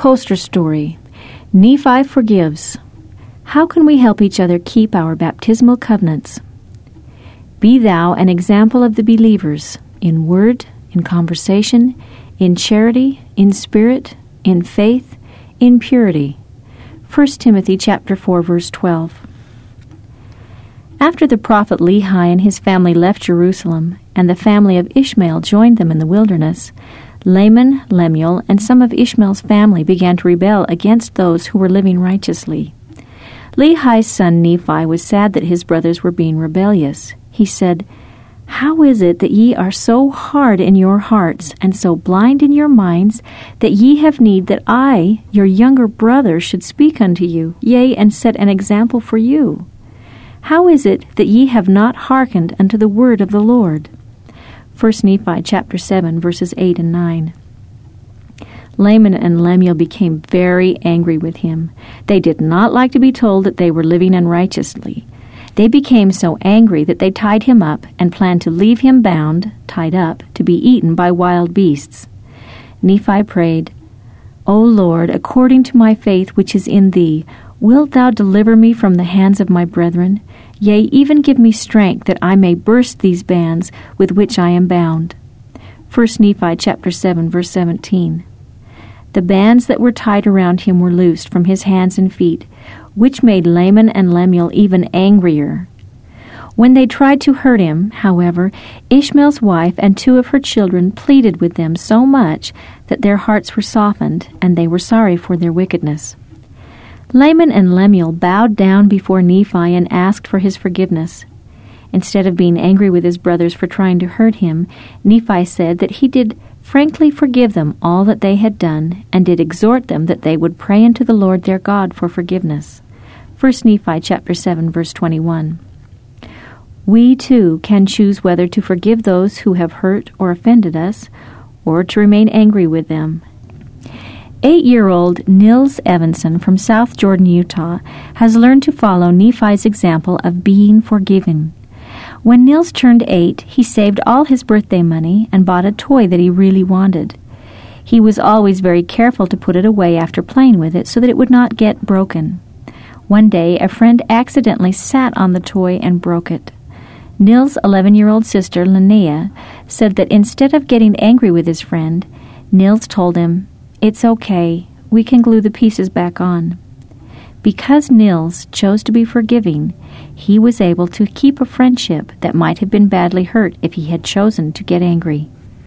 Poster story, Nephi Forgives. How can we help each other keep our baptismal covenants? Be thou an example of the believers, in word, in conversation, in charity, in spirit, in faith, in purity. 1 Timothy chapter 4, verse 12. After the prophet Lehi and his family left Jerusalem, and the family of Ishmael joined them in the wilderness, Laman, Lemuel, and some of Ishmael's family began to rebel against those who were living righteously. Lehi's son Nephi was sad that his brothers were being rebellious. He said, "How is it that ye are so hard in your hearts, and so blind in your minds, that ye have need that I, your younger brother, should speak unto you, yea, and set an example for you? How is it that ye have not hearkened unto the word of the Lord?" 1 Nephi chapter 7, verses 8 and 9. Laman and Lemuel became very angry with him. They did not like to be told that they were living unrighteously. They became so angry that they tied him up and planned to leave him bound, tied up, to be eaten by wild beasts. Nephi prayed, "O Lord, according to my faith which is in thee, wilt thou deliver me from the hands of my brethren? Yea, even give me strength that I may burst these bands with which I am bound." 1 Nephi chapter 7, verse 17. The bands that were tied around him were loosed from his hands and feet, which made Laman and Lemuel even angrier. When they tried to hurt him, however, Ishmael's wife and 2 of her children pleaded with them so much that their hearts were softened, and they were sorry for their wickedness. Laman and Lemuel bowed down before Nephi and asked for his forgiveness. Instead of being angry with his brothers for trying to hurt him, Nephi said that he did frankly forgive them all that they had done, and did exhort them that they would pray unto the Lord their God for forgiveness. 1 Nephi chapter 7, verse 21. We, too, can choose whether to forgive those who have hurt or offended us, or to remain angry with them. 8-year-old Nils Evanson from South Jordan, Utah, has learned to follow Nephi's example of being forgiven. When Nils turned 8, he saved all his birthday money and bought a toy that he really wanted. He was always very careful to put it away after playing with it so that it would not get broken. One day, a friend accidentally sat on the toy and broke it. Nils' 11-year-old sister, Linnea, said that instead of getting angry with his friend, Nils told him, "It's okay, we can glue the pieces back on." Because Nils chose to be forgiving, he was able to keep a friendship that might have been badly hurt if he had chosen to get angry.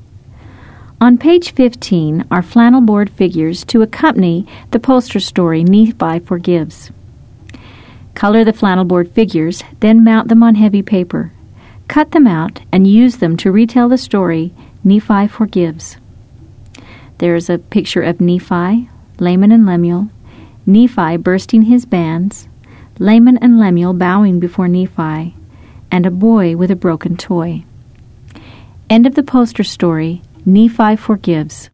On page 15 are flannel board figures to accompany the poster story Nephi Forgives. Color the flannel board figures, then mount them on heavy paper. Cut them out and use them to retell the story Nephi Forgives. There is a picture of Nephi, Laman and Lemuel, Nephi bursting his bands, Laman and Lemuel bowing before Nephi, and a boy with a broken toy. End of the poster story, Nephi Forgives.